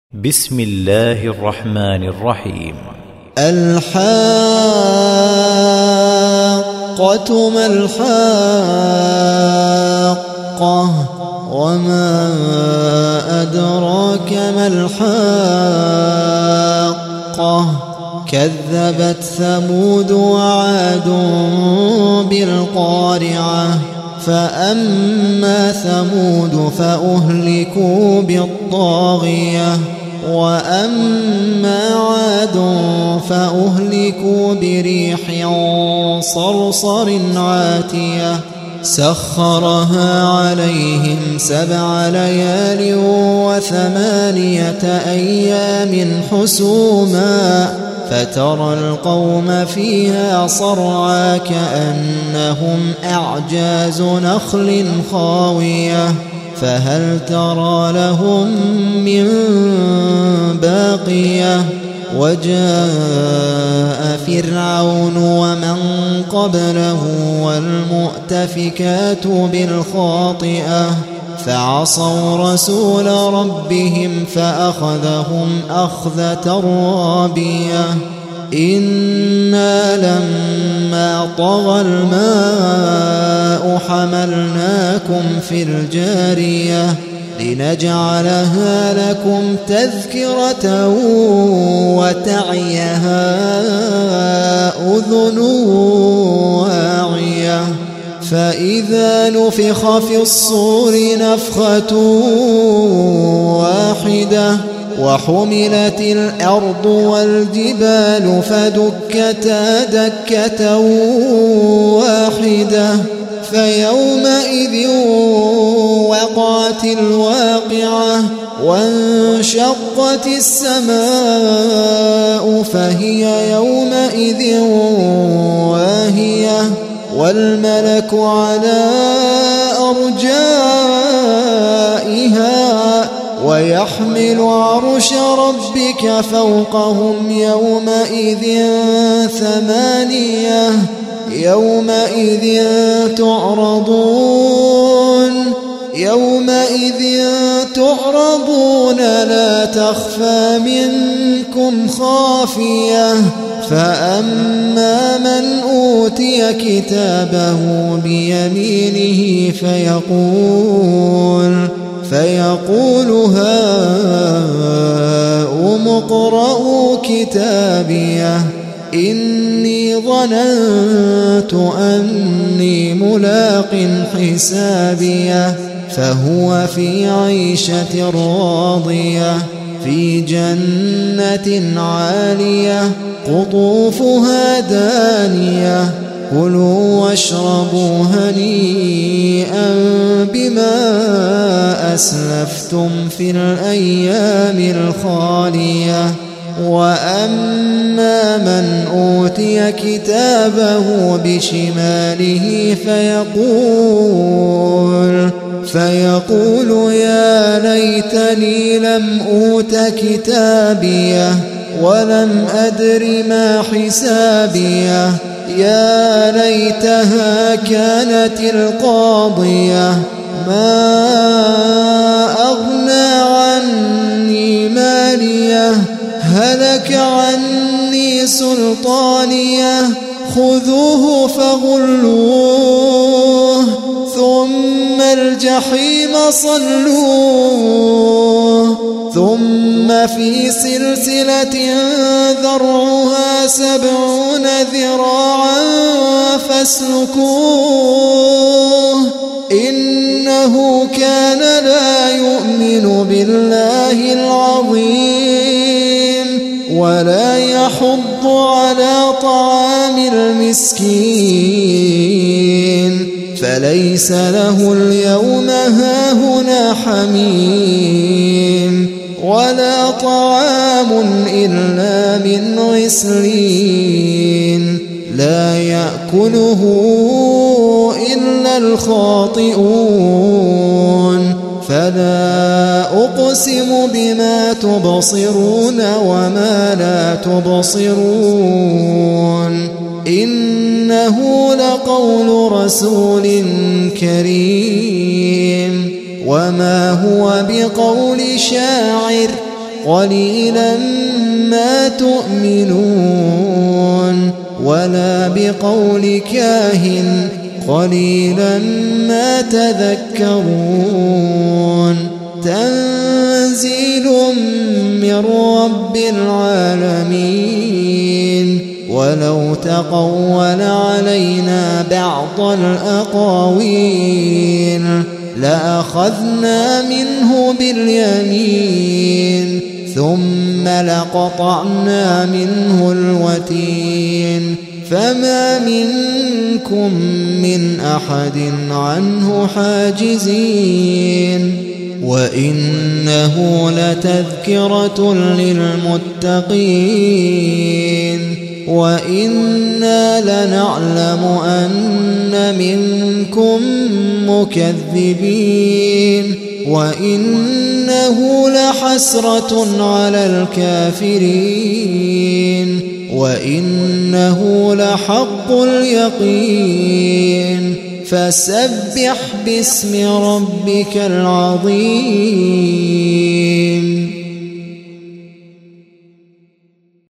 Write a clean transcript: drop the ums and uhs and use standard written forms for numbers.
بسم الله الرحمن الرحيم. الحاقة ما الحاقة وما أدراك ما الحاقة كذبت ثمود وعاد بالقارعة فأما ثمود فأهلكوا بالطاغية وأما عاد فأهلكوا بريح صرصر عاتية سخرها عليهم 7 ليال و8 أيام حسوما فترى القوم فيها صرعى كأنهم أعجاز نخل خاوية فهل ترى لهم من باقية وجاء فرعون ومن قبله والمؤتفكات بالخاطئة فعصوا رسول ربهم فأخذهم أخذة رابية إنا لما طغى الماء حملناكم في الجارية لنجعلها لكم تذكرة وتعيها أذن واعية فإذا نفخ في الصور نفخة واحدة وحملت الأرض والجبال فدكتا دكة واحدة فيومئذ وقعت الواقعة وانشقت السماء فهي يومئذ واهية والملك على أرجائها ويحمل عرش ربك فوقهم يومئذ 8 يومئذ تعرضون لا تخفى منكم خافية فأما من أوتي كتابه بيمينه فيقول هاؤم اقرءوا كتابيه إني ظننت أني ملاق حسابيه فهو في عيشة راضية في جنة عالية قطوفها دانية كلوا واشربوا هنيئا بما أسلفتم في الأيام الخالية وأما من أوتي كتابه بشماله فيقول يا ليتني لم أوت كتابيه ولم أدر ما حسابيه يا ليتها كانت القاضية ما أغنى عني ماليه هلك عني سلطانيه خذوه فغلوه ثم الجحيم صلوه ثم في سلسلة ذرعها 70 ذراعا فاسلكوه إنه كان لا يؤمن بالله العظيم ولا يحض على طعام المسكين فليس له اليوم هاهنا حميم ولا طعام إلا من غسلين لا يأكله إلا الخاطئون فلا أقسم بما تبصرون وما لا تبصرون إنه لقول رسول كريم وما هو بقول شاعر قليلا ما تؤمنون ولا بقول كاهن قليلا ما تذكرون تنزيل من رب العالمين ولو تقول علينا بعض الأقاويل لأخذنا منه باليمين ثم لقطعنا منه الوتين فما منكم من أحد عنه حاجزين وإنه لتذكرة للمتقين وإنا لنعلم أن منكم مكذبين وإنه لحسرة على الكافرين وإنه لحق اليقين فسبح باسم ربك العظيم